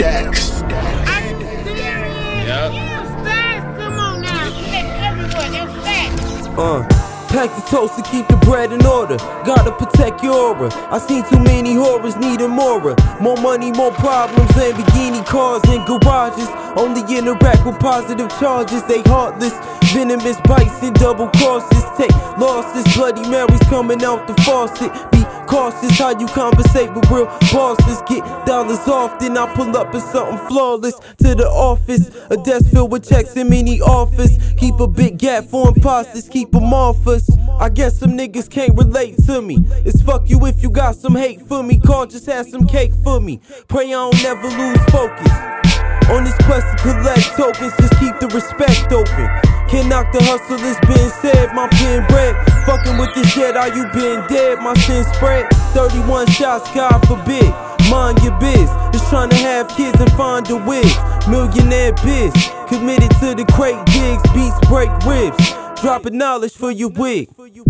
Dax. Are you serious? Yep. Yeah, Stacks, come on now. Stacks everywhere, there's Stacks. Pack the toast to keep the bread in order. Gotta protect your aura. I seen too many horrors, need a Mora. More money, more problems, Lamborghini cars and garages. Only interact with positive charges. They heartless, venomous bites and double crosses. Take losses, Bloody Marys coming out the faucet. Be cautious how you conversate with real bosses. Get dollars off, then I pull up in something flawless. To the office, a desk filled with checks in many office. Keep a big gap for imposters, keep them off us. I guess some niggas can't relate to me. It's fuck you if you got some hate for me. Call, just have some cake for me. Pray I don't never lose focus. On this quest to collect tokens, just keep the respect open. Can't knock the hustle, it's been said, my pen bread. Fucking with this shit, how you been dead? My sin spread, 31 shots, God forbid. Mind your biz, just trying to have kids and find a wig. Millionaire biz, committed to the crate digs. Beats break ribs, dropping knowledge for your wig.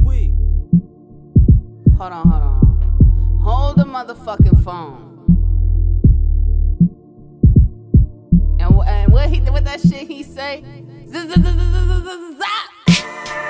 Hold on. Hold the motherfucking phone. And what that shit he say? Zap!